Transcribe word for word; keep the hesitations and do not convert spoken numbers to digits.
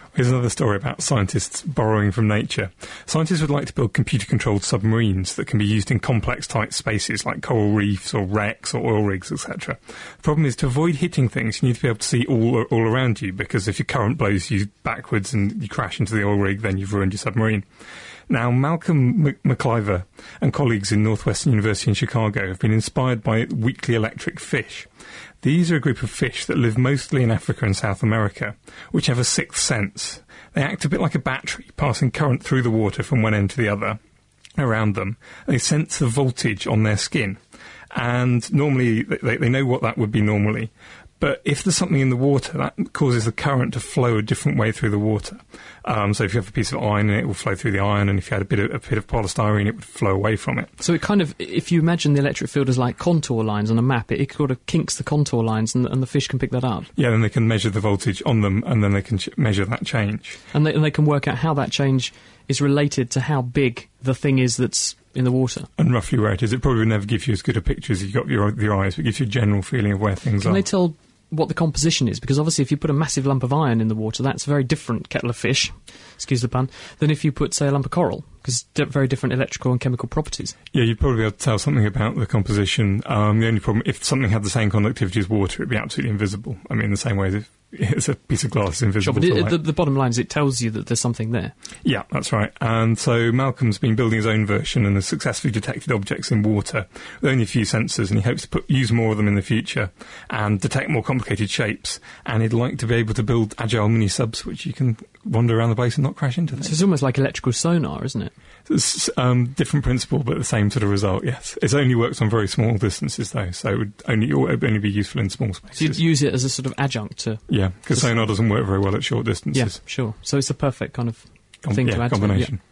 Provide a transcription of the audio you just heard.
Here's another story about scientists borrowing from nature. Scientists would like to build computer-controlled submarines that can be used in complex tight spaces like coral reefs or wrecks or oil rigs, et cetera. The problem is, to avoid hitting things, you need to be able to see all all around you, because if your current blows you backwards and you crash into the oil rig, then you've ruined your submarine. Now, Malcolm M- McIver and colleagues in Northwestern University in Chicago have been inspired by weakly electric fish. These are a group of fish that live mostly in Africa and South America, which have a sixth sense. They act a bit like a battery, passing current through the water from one end to the other around them. They sense the voltage on their skin, and normally they, they know what that would be normally. But if there's something in the water, that causes the current to flow a different way through the water. Um, so if you have a piece of iron in it, it will flow through the iron, and if you had a bit of, a bit of polystyrene, it would flow away from it. So it kind of, if you imagine the electric field as like contour lines on a map, it, it sort of kinks the contour lines, and, and the fish can pick that up. Yeah, then they can measure the voltage on them, and then they can ch- measure that change. And they, and they can work out how that change is related to how big the thing is that's in the water. And roughly where it is. It probably would never give you as good a picture as you've got with your, with your eyes, but it gives you a general feeling of where things Can are. they tell what the composition is? Because obviously if you put a massive lump of iron in the water, that's a very different kettle of fish, excuse the pun, than if you put, say, a lump of coral, because di- very different electrical and chemical properties. Yeah, you'd probably be able to tell something about the composition. Um, the only problem, if something had the same conductivity as water, it'd be absolutely invisible. I mean, the same way as if it's a piece of glass is invisible. Sure, but to it, light. the, the bottom line is it tells you that there's something there. Yeah, that's right. And so Malcolm's been building his own version and has successfully detected objects in water with only a few sensors, and he hopes to put, use more of them in the future and detect more complicated shapes. And he'd like to be able to build agile mini-subs which you can wander around the place and not crash into things. So it's almost like electrical sonar, isn't it? It's um, different principle, but the same sort of result, yes. It only works on very small distances, though, so it would only, it would only be useful in small spaces. So you'd use it as a sort of adjunct to... Yeah, because sonar doesn't work very well at short distances. Yeah, sure. So it's a perfect kind of Com- thing yeah, to add combination. to it. Yeah.